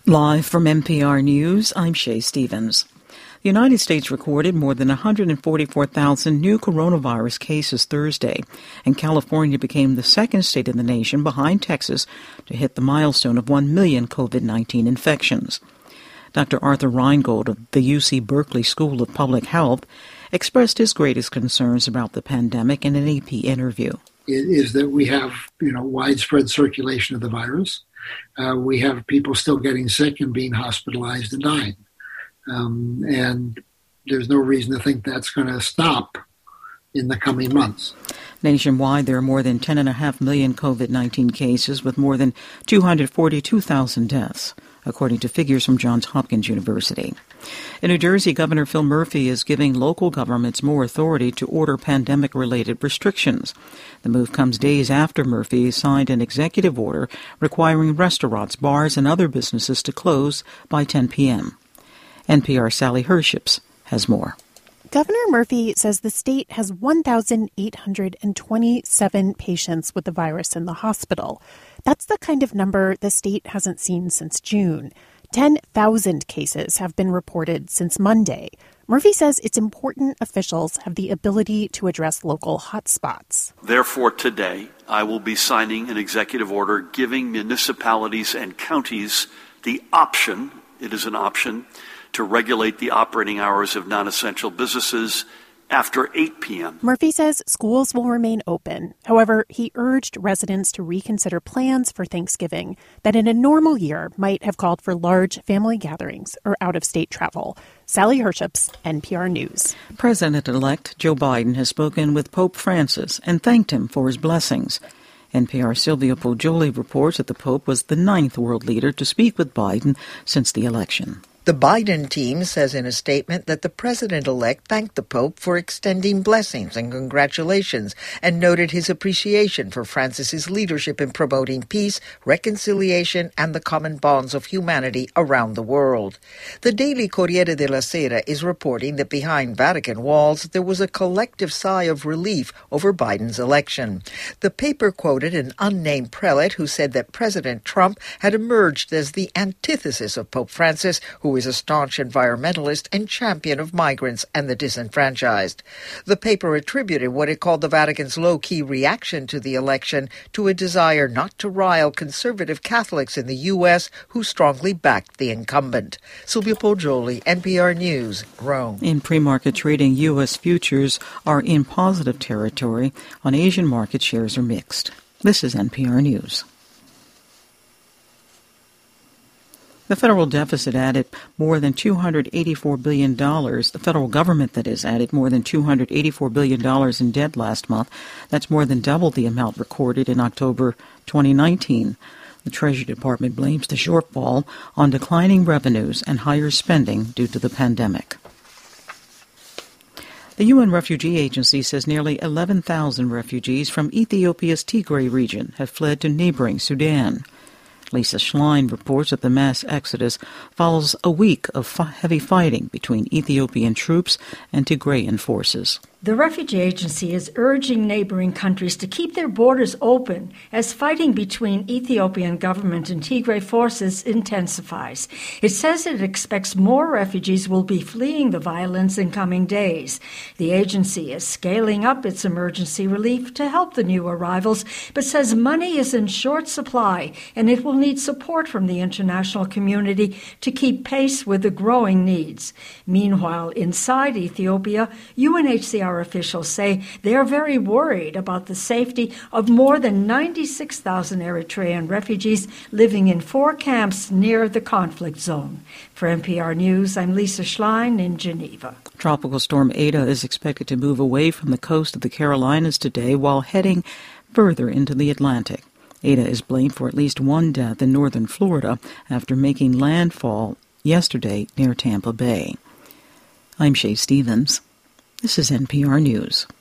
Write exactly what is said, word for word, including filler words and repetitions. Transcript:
Live from N P R News, I'm Shay Stevens. The United States recorded more than one hundred forty-four thousand new coronavirus cases Thursday, and California became the second state in the nation behind Texas to hit the milestone of one million COVID nineteen infections. Doctor Arthur Reingold of the U C Berkeley School of Public Health expressed his greatest concerns about the pandemic in an A P interview. It is that we have, you know, widespread circulation of the virus. Uh, we have people still getting sick and being hospitalized and dying. Um, and there's no reason to think that's going to stop in the coming months. Nationwide, there are more than ten point five million COVID nineteen cases with more than two hundred forty-two thousand deaths, according to figures from Johns Hopkins University. In New Jersey, Governor Phil Murphy is giving local governments more authority to order pandemic-related restrictions. The move comes days after Murphy signed an executive order requiring restaurants, bars, and other businesses to close by ten p.m. N P R's Sally Herships has more. Governor Murphy says the state has one thousand eight hundred twenty-seven patients with the virus in the hospital. That's the kind of number the state hasn't seen since June. ten thousand cases have been reported since Monday. Murphy says it's important officials have the ability to address local hotspots. Therefore, today, I will be signing an executive order giving municipalities and counties the option, it is an option, to regulate the operating hours of non-essential businesses after eight p.m. Murphy says schools will remain open. However, he urged residents to reconsider plans for Thanksgiving that in a normal year might have called for large family gatherings or out-of-state travel. Sally Herships, N P R News. President-elect Joe Biden has spoken with Pope Francis and thanked him for his blessings. N P R's Silvia Poggioli reports that the Pope was the ninth world leader to speak with Biden since the election. The Biden team says in a statement that the president-elect thanked the Pope for extending blessings and congratulations and noted his appreciation for Francis's leadership in promoting peace, reconciliation, and the common bonds of humanity around the world. The daily Corriere della Sera is reporting that behind Vatican walls there was a collective sigh of relief over Biden's election. The paper quoted an unnamed prelate who said that President Trump had emerged as the antithesis of Pope Francis, who is a staunch environmentalist and champion of migrants and the disenfranchised. The paper attributed what it called the Vatican's low-key reaction to the election to a desire not to rile conservative Catholics in the U S who strongly backed the incumbent. Silvia Poggioli, N P R News, Rome. In pre-market trading, U S futures are in positive territory. On Asian market, shares are mixed. This is N P R News. The federal deficit added more than two hundred eighty-four billion dollars. The federal government, that is, added more than two hundred eighty-four billion dollars in debt last month. That's more than double the amount recorded in October twenty nineteen. The Treasury Department blames the shortfall on declining revenues and higher spending due to the pandemic. The U N Refugee Agency says nearly eleven thousand refugees from Ethiopia's Tigray region have fled to neighboring Sudan. Lisa Schlein reports that the mass exodus follows a week of fi- heavy fighting between Ethiopian troops and Tigrayan forces. The Refugee Agency is urging neighboring countries to keep their borders open as fighting between Ethiopian government and Tigray forces intensifies. It says it expects more refugees will be fleeing the violence in coming days. The agency is scaling up its emergency relief to help the new arrivals, but says money is in short supply and it will need support from the international community to keep pace with the growing needs. Meanwhile, inside Ethiopia, U N H C R officials say they are very worried about the safety of more than ninety-six thousand Eritrean refugees living in four camps near the conflict zone. For N P R News, I'm Lisa Schlein in Geneva. Tropical storm Ada is expected to move away from the coast of the Carolinas today while heading further into the Atlantic. Ada is blamed for at least one death in northern Florida after making landfall yesterday near Tampa Bay. I'm Shay Stevens. This is N P R News.